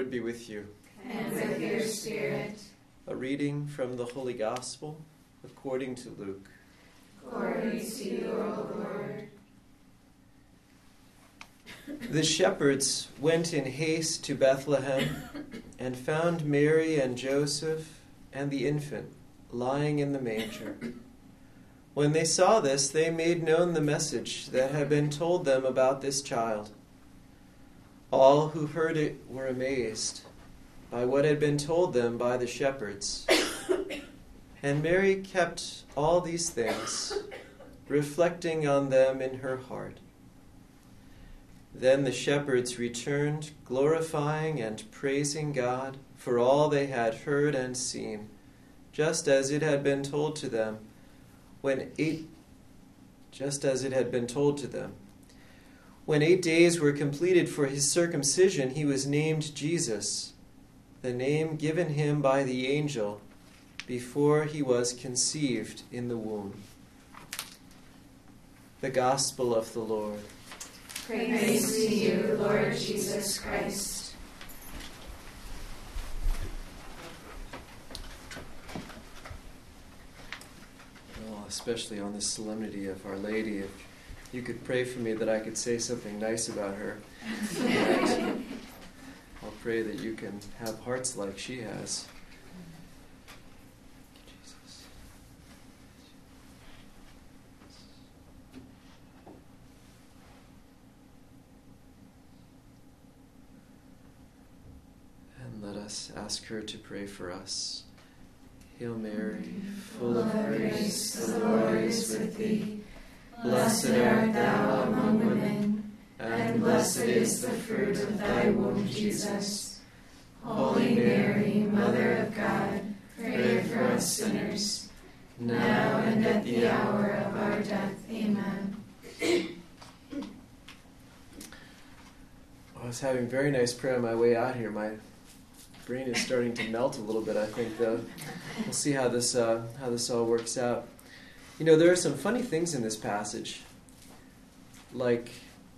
Lord be with you. And with your spirit. A reading from the Holy Gospel according to Luke. Glory to you, O Lord. The shepherds went in haste to Bethlehem and found Mary and Joseph and the infant lying in the manger. When they saw this, they made known the message that had been told them about this child. All who heard it were amazed by what had been told them by the shepherds. And Mary kept all these things, reflecting on them in her heart. Then the shepherds returned, glorifying and praising God for all they had heard and seen, just as it had been told to them. When 8 days were completed for his circumcision, he was named Jesus, the name given him by the angel before he was conceived in the womb. The Gospel of the Lord. Praise to you, Lord Jesus Christ. Well, especially on this solemnity of Our Lady, if you could pray for me that I could say something nice about her. And I'll pray that you can have hearts like she has. Jesus. And let us ask her to pray for us. Hail Mary, full of grace, the Lord is with thee. Blessed art thou among women, and blessed is the fruit of thy womb, Jesus. Holy Mary, Mother of God, pray for us sinners, now and at the hour of our death. Amen. I was having very nice prayer on my way out here. My brain is starting to melt a little bit, I think, though. We'll see how this all works out. You know, there are some funny things in this passage. Like,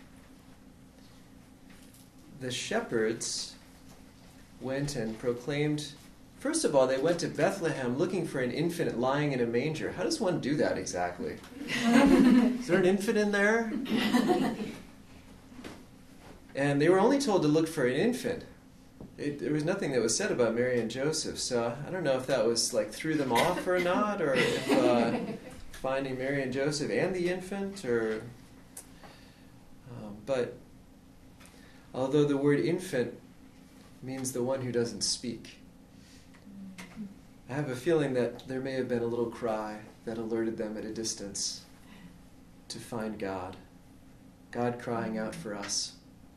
the shepherds went and proclaimed... First of all, they went to Bethlehem looking for an infant lying in a manger. How does one do that exactly? Is there an infant in there? And they were only told to look for an infant. There was nothing that was said about Mary and Joseph, so I don't know if that was like threw them off or not, or if finding Mary and Joseph and the infant, or but although the word infant means the one who doesn't speak, I have a feeling that there may have been a little cry that alerted them at a distance to find God crying out for us.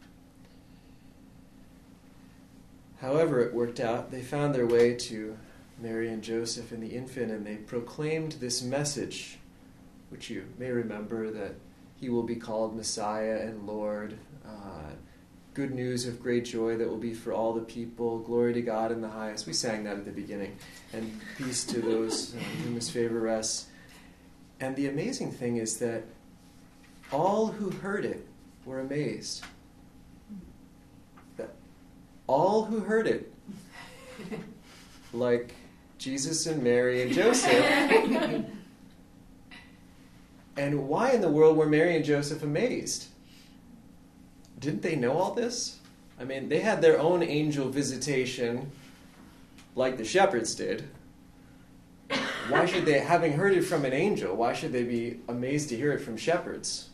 However it worked out, they found their way to Mary and Joseph and the infant, and they proclaimed this message, which you may remember, that he will be called Messiah and Lord, good news of great joy that will be for all the people, glory to God in the highest. We sang that at the beginning, and peace to those whom his favor rests. And the amazing thing is that all who heard it were amazed. All who heard it, like Jesus and Mary and Joseph. And why in the world were Mary and Joseph amazed? Didn't they know all this? I mean, they had their own angel visitation, like the shepherds did. Why should they, having heard it from an angel, why should they be amazed to hear it from shepherds?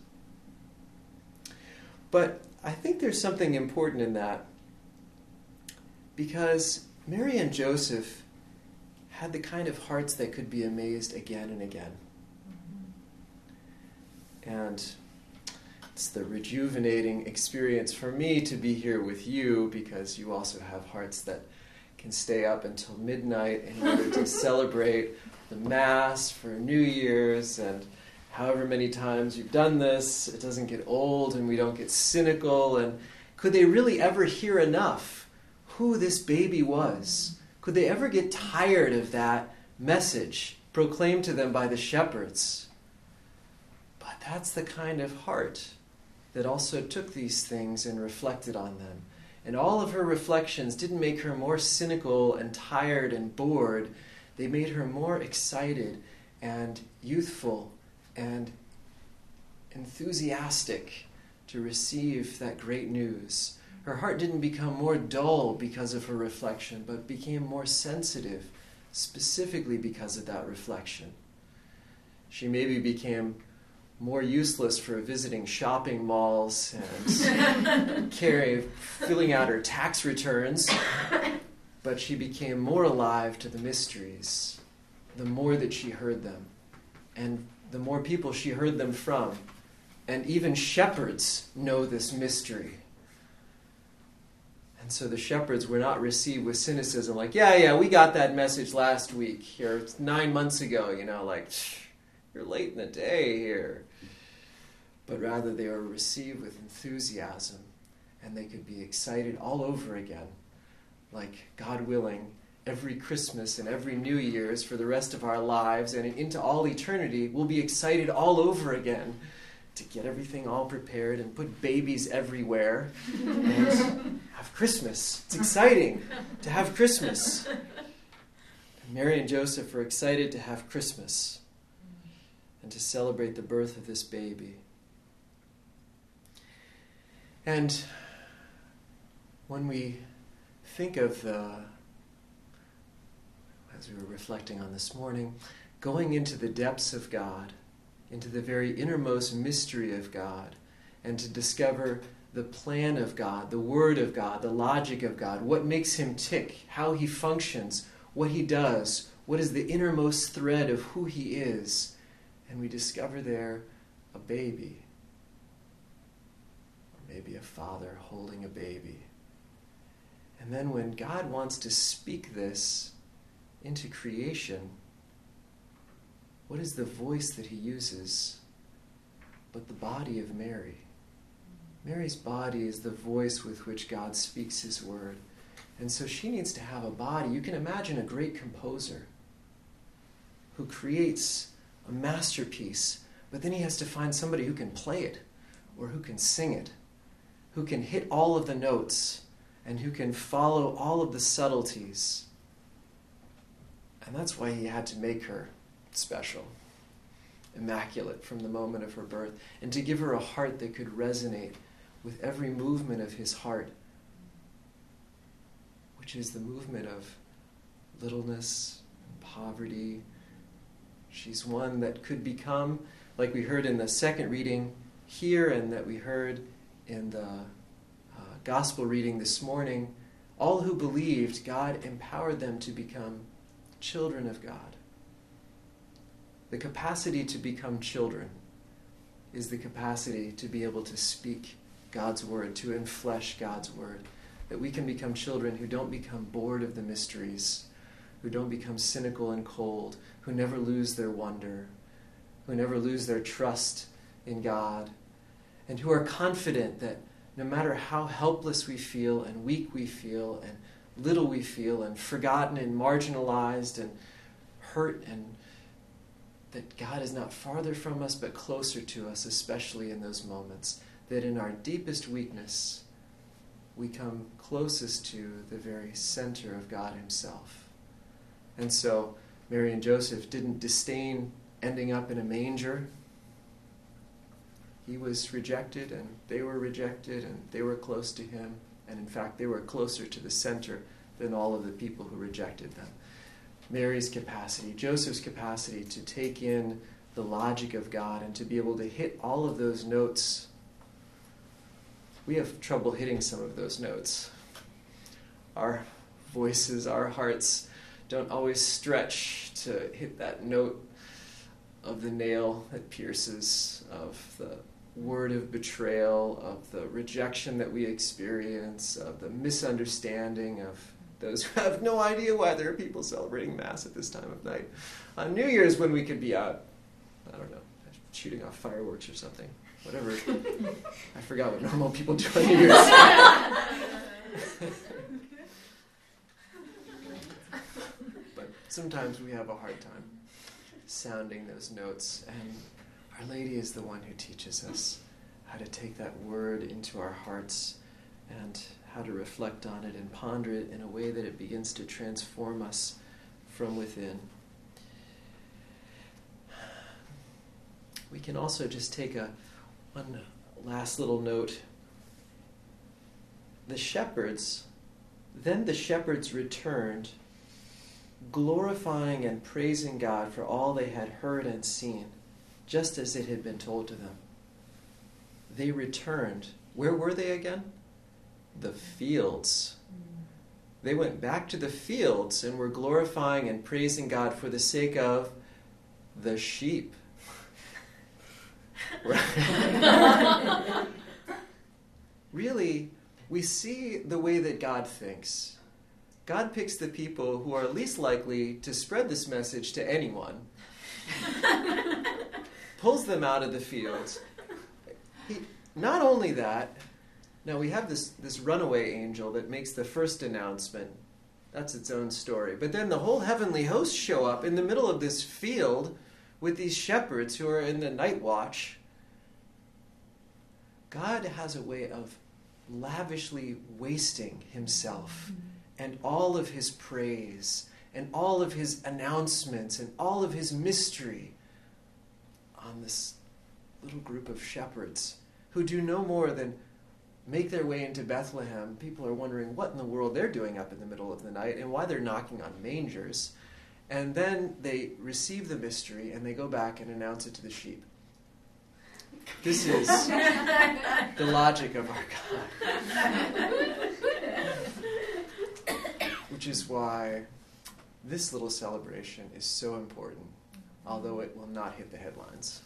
But I think there's something important in that, because Mary and Joseph had the kind of hearts that could be amazed again and again. And it's the rejuvenating experience for me to be here with you, because you also have hearts that can stay up until midnight in order to celebrate the Mass for New Year's, and however many times you've done this, it doesn't get old and we don't get cynical. And could they really ever hear enough who this baby was? Could they ever get tired of that message proclaimed to them by the shepherds? But that's the kind of heart that also took these things and reflected on them And all of her reflections didn't make her more cynical and tired and bored. They made her more excited and youthful and enthusiastic to receive that great news. Her heart didn't become more dull because of her reflection, but became more sensitive, specifically because of that reflection. She maybe became more useless for visiting shopping malls and filling out her tax returns, but she became more alive to the mysteries the more that she heard them, and the more people she heard them from. And even shepherds know this mystery. And so the shepherds were not received with cynicism, like, yeah, we got that message last week, here, it's 9 months ago, like, you're late in the day here. But rather they were received with enthusiasm, and they could be excited all over again, like, God willing, every Christmas and every New Year's for the rest of our lives and into all eternity, we'll be excited all over again to get everything all prepared and put babies everywhere and have Christmas. It's exciting to have Christmas. And Mary and Joseph were excited to have Christmas and to celebrate the birth of this baby. And when we think of as we were reflecting on this morning, going into the depths of God, into the very innermost mystery of God, and to discover the plan of God, the Word of God, the logic of God, what makes him tick, how he functions, what he does, what is the innermost thread of who he is. And we discover there a baby, or maybe a father holding a baby. And then when God wants to speak this into creation, what is the voice that he uses but the body of Mary? Mary's body is the voice with which God speaks his word. And so she needs to have a body. You can imagine a great composer who creates a masterpiece, but then he has to find somebody who can play it or who can sing it, who can hit all of the notes and who can follow all of the subtleties. And that's why he had to make her special, immaculate from the moment of her birth, and to give her a heart that could resonate with every movement of his heart, which is the movement of littleness and poverty. She's one that could become, like we heard in the second reading here and that we heard in the gospel reading this morning, all who believed, God empowered them to become children of God. The capacity to become children is the capacity to be able to speak God's word, to enflesh God's word. That we can become children who don't become bored of the mysteries, who don't become cynical and cold, who never lose their wonder, who never lose their trust in God, and who are confident that no matter how helpless we feel and weak we feel and little we feel and forgotten and marginalized and hurt, and that God is not farther from us but closer to us, especially in those moments, that in our deepest weakness we come closest to the very center of God himself. And so Mary and Joseph didn't disdain ending up in a manger. He was rejected and they were rejected and they were close to him. And in fact, they were closer to the center than all of the people who rejected them. Mary's capacity, Joseph's capacity to take in the logic of God and to be able to hit all of those notes. We have trouble hitting some of those notes. Our voices, our hearts don't always stretch to hit that note of the nail that pierces, of the word of betrayal, of the rejection that we experience, of the misunderstanding of those who have no idea why there are people celebrating Mass at this time of night. On New Year's, when we could be out, I don't know, shooting off fireworks or something. Whatever. I forgot what normal people do on New Year's. But sometimes we have a hard time sounding those notes, and Our Lady is the one who teaches us how to take that word into our hearts and how to reflect on it and ponder it in a way that it begins to transform us from within. We can also just take one last little note. Then the shepherds returned, glorifying and praising God for all they had heard and seen, just as it had been told to them. They returned. Where were they again? The fields. They went back to the fields and were glorifying and praising God for the sake of the sheep. Really, we see the way that God thinks. God picks the people who are least likely to spread this message to anyone, pulls them out of the fields. Not only that, now we have this runaway angel that makes the first announcement. That's its own story. But then the whole heavenly hosts show up in the middle of this field with these shepherds who are in the night watch. God has a way of lavishly wasting himself and all of his praise and all of his announcements and all of his mystery on this little group of shepherds who do no more than make their way into Bethlehem. People are wondering what in the world they're doing up in the middle of the night and why they're knocking on mangers. And then they receive the mystery and they go back and announce it to the sheep. This is the logic of our God. Which is why this little celebration is so important, although it will not hit the headlines.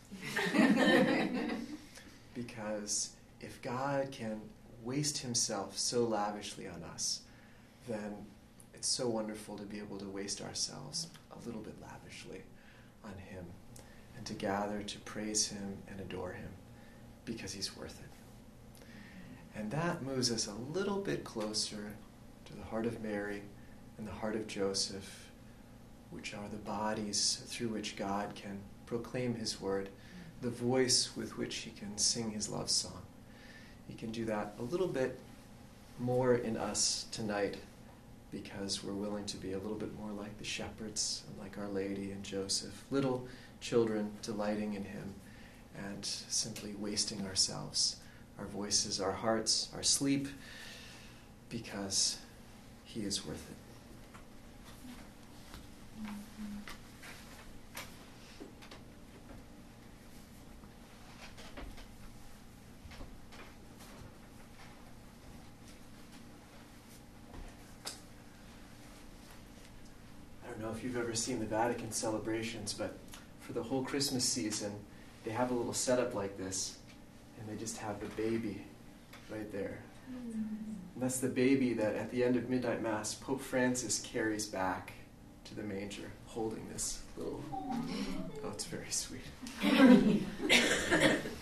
Because if God can waste himself so lavishly on us, then it's so wonderful to be able to waste ourselves a little bit lavishly on him and to gather to praise him and adore him because he's worth it. And that moves us a little bit closer to the heart of Mary and the heart of Joseph, which are the bodies through which God can proclaim his word, the voice with which he can sing his love song. He can do that a little bit more in us tonight because we're willing to be a little bit more like the shepherds and like Our Lady and Joseph, little children delighting in him and simply wasting ourselves, our voices, our hearts, our sleep, because he is worth it. I don't know if you've ever seen the Vatican celebrations, but for the whole Christmas season, they have a little setup like this, and they just have the baby right there. And that's the baby that at the end of Midnight Mass, Pope Francis carries back to the manger, holding this little... Oh, it's very sweet.